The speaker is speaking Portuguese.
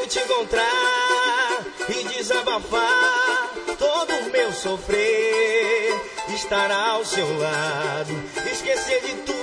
quero te encontrar e desabafar todo o meu sofrer. Estar ao seu lado, esquecer de tudo